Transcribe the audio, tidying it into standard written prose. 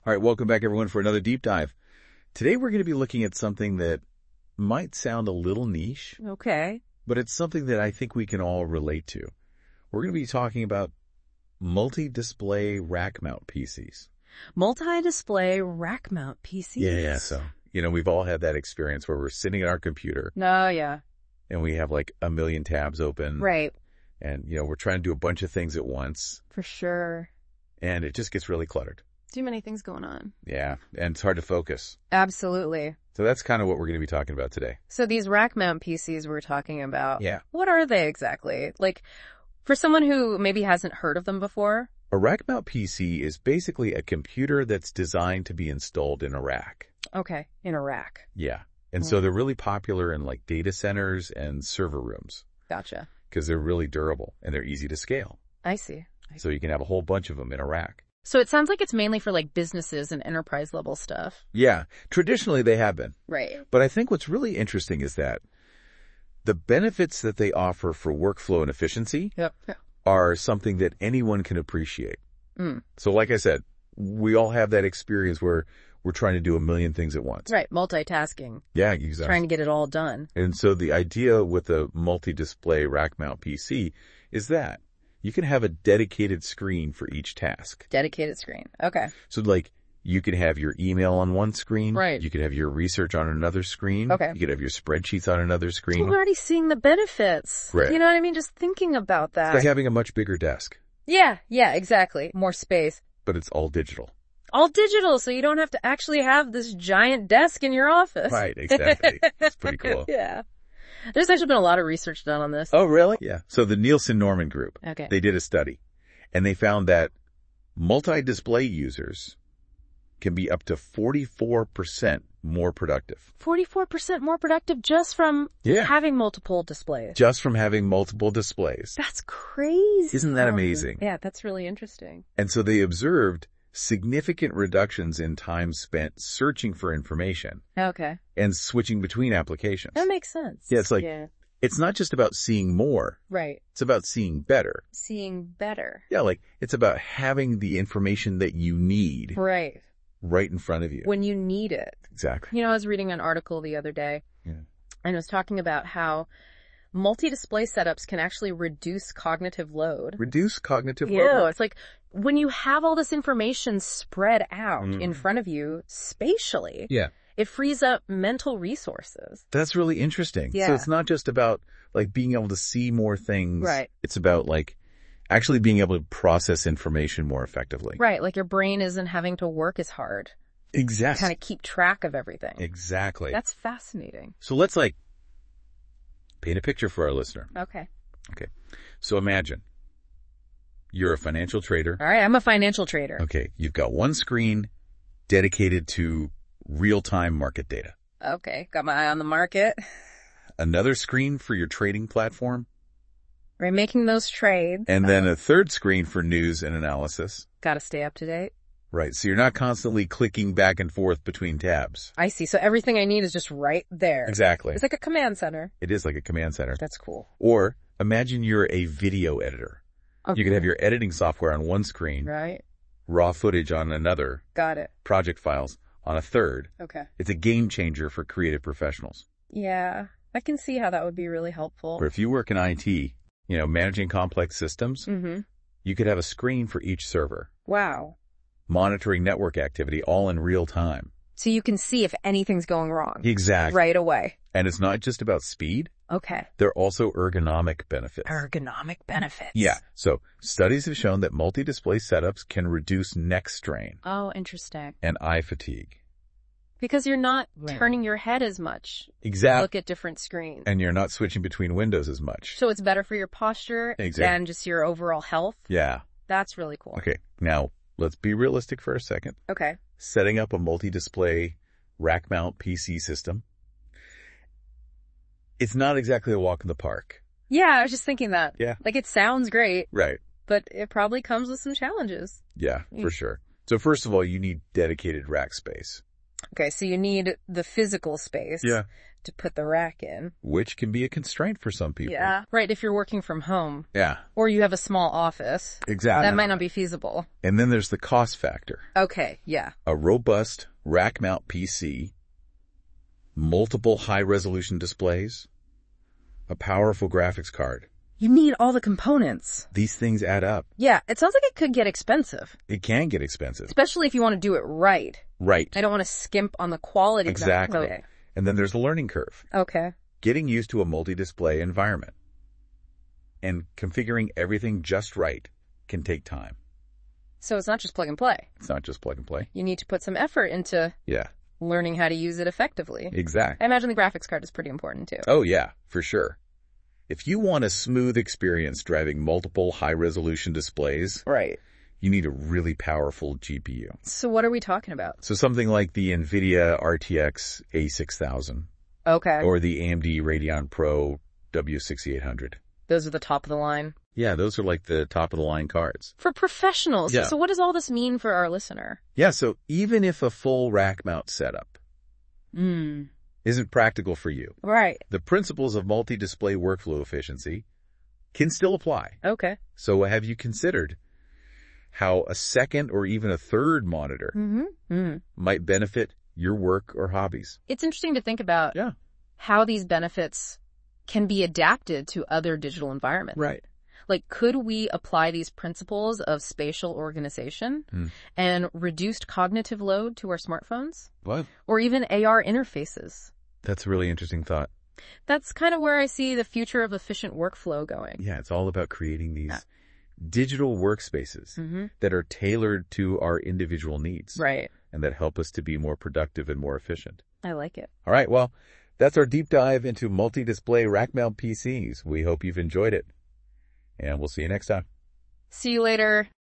All right, welcome back, everyone, for another deep dive. Today, we're going to be looking at something that might sound a little niche, Okay. but it's something that I think we can all relate to. We're going to be talking about multi-display rack mount PCs. Multi-display rack mount PCs. Yeah. So, we've all had that experience where we're sitting at our computer Oh, yeah. and we have like a million tabs open. Right. And, we're trying to do a bunch of things at once. For sure. And it just gets really cluttered. Too many things going on. Yeah. And it's hard to focus. Absolutely. So that's kind of what we're going to be talking about today. So these rack mount PCs we're talking about. Yeah. What are they exactly? Like, for someone who maybe hasn't heard of them before. A rack mount PC is basically a computer that's designed to be installed in a rack. Okay. In a rack. Yeah. And so they're really popular in like data centers and server rooms Gotcha. because they're really durable and they're easy to scale. I see. So you can have a whole bunch of them in a rack. So it sounds like it's mainly for like businesses and enterprise level stuff. Yeah. Traditionally they have been. Right. But I think what's really interesting is that the benefits that they offer for workflow and efficiency Yep. are something that anyone can appreciate. So like I said, we all have that experience where we're trying to do a million things at once. Right. Multitasking. Yeah, exactly. Trying to get it all done. And so the idea with a multi-display rack mount PC is that you can have a dedicated screen for each task. Dedicated screen. Okay. So like you could have your email on one screen. Right. You could have your research on another screen. Okay. You could have your spreadsheets on another screen. We're already seeing the benefits. Right. You know what I mean? Just thinking about that. It's like having a much bigger desk, Yeah, exactly. More space. but it's all digital. All digital, so you don't have to actually have this giant desk in your office. Right, exactly. It's pretty cool. Yeah. There's actually been a lot of research done on this. Oh, really? Yeah. So the Nielsen Norman Group, Okay. they did a study, and they found that multi-display users can be up to 44% more productive. 44% more productive just from Yeah. having multiple displays. Just from having multiple displays. That's crazy. Isn't that amazing? Yeah, that's really interesting. And so they observed significant reductions in time spent searching for information Okay. and switching between applications. That makes sense. Yeah, it's like, it's not just about seeing more, Right. it's about seeing better. Seeing better. Yeah, like it's about having the information that you need Right. right in front of you. When you need it. Exactly. You know, I was reading an article the other day. Yeah. And it was talking about how multi-display setups can actually reduce cognitive load. Reduce cognitive Yeah, load. it's like when you have all this information spread out in front of you spatially, Yeah. it frees up mental resources. That's really interesting. Yeah. So it's not just about like being able to see more things. Right. It's about like actually being able to process information more effectively. Right, like your brain isn't having to work as hard. Exactly. Kind of keep track of everything. Exactly. That's fascinating. So let's like paint a picture for our listener. Okay. Okay. So imagine you're a financial trader. All right, I'm a financial trader. Okay. You've got one screen dedicated to real-time market data. Okay, got my eye on the market. Another screen for your trading platform. We're making those trades. And then a third screen for news and analysis. Got to stay up to date. Right. So you're not constantly clicking back and forth between tabs. I see. So everything I need is just right there. Exactly. It's like a command center. It is like a command center. That's cool. Or imagine you're a video editor. Okay. You could have your editing software on one screen, Right. raw footage on another, Got it. project files on a third. Okay. It's a game changer for creative professionals. Yeah, I can see how that would be really helpful. Or if you work in IT, managing complex systems, Mm-hmm. you could have a screen for each server, Wow. monitoring network activity all in real time. So you can see if anything's going wrong Exactly. right away. And it's not just about speed. Okay. There are also ergonomic benefits. Ergonomic benefits. Yeah. So studies have shown that multi-display setups can reduce neck strain Oh, interesting. and eye fatigue. Because you're not turning your head as much. Exactly. Look at different screens. And you're not switching between windows as much. So it's better for your posture Exactly. and just your overall health. Yeah. That's really cool. Okay. Now, let's be realistic for a second. Okay. Setting up a multi-display rack mount PC system, it's not exactly a walk in the park. Yeah, I was just thinking that. Yeah. Like it sounds great, Right. but it probably comes with some challenges. Yeah, for sure. So first of all, you need dedicated rack space. Okay, so you need the physical space. Yeah. to put the rack in. which can be a constraint for some people. Yeah. Right, if you're working from home. Yeah, Or you have a small office. exactly. That might not be feasible. And then there's the cost factor. Okay, yeah. A robust rack mount PC, multiple high-resolution displays, a powerful graphics card. You need all the components. These things add up. Yeah, it sounds like it could get expensive. It can get expensive. Especially if you want to do it right. Right. I don't want to skimp on the quality. Exactly. Okay. And then there's the learning curve. Okay. Getting used to a multi-display environment and configuring everything just right can take time. So it's not just plug and play. It's not just plug and play. You need to put some effort into Yeah, learning how to use it effectively. exactly. I imagine the graphics card is pretty important too. Oh yeah, for sure. If you want a smooth experience driving multiple high-resolution displays, Right. you need a really powerful GPU. So what are we talking about? So something like the NVIDIA RTX A6000 Okay. or the AMD Radeon Pro W6800. Those are the top of the line. Yeah, those are like the top-of-the-line cards. For professionals. Yeah. So what does all this mean for our listener? Yeah, so even if a full rack mount setup isn't practical for you, Right. the principles of multi-display workflow efficiency can still apply. Okay. So have you considered how a second or even a third monitor might benefit your work or hobbies? It's interesting to think about Yeah. how these benefits can be adapted to other digital environments. Right. Like, could we apply these principles of spatial organization and reduced cognitive load to our smartphones? Well, Or even AR interfaces? that's a really interesting thought. That's kind of where I see the future of efficient workflow going. Yeah, it's all about creating these digital workspaces that are tailored to our individual needs. Right. And that help us to be more productive and more efficient. I like it. All right, well, that's our deep dive into multi-display rack mount PCs. We hope you've enjoyed it. And we'll see you next time. See you later.